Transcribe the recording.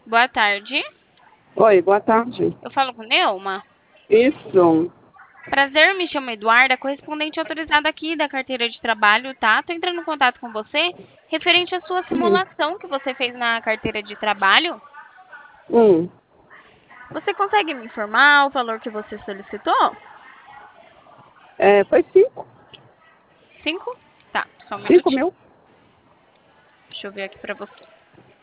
Boa tarde. Oi, boa tarde. Eu falo com Neuma. Isso. Prazer, me chamo Eduarda, correspondente autorizada aqui da carteira de trabalho, tá? Tô entrando em contato com você referente à sua Hum, simulação que você fez na carteira de trabalho. hum. Você consegue me informar o valor que você solicitou? Foi 5. 5? Tá, só um 5 minutinho. mil? Deixa eu ver aqui pra você.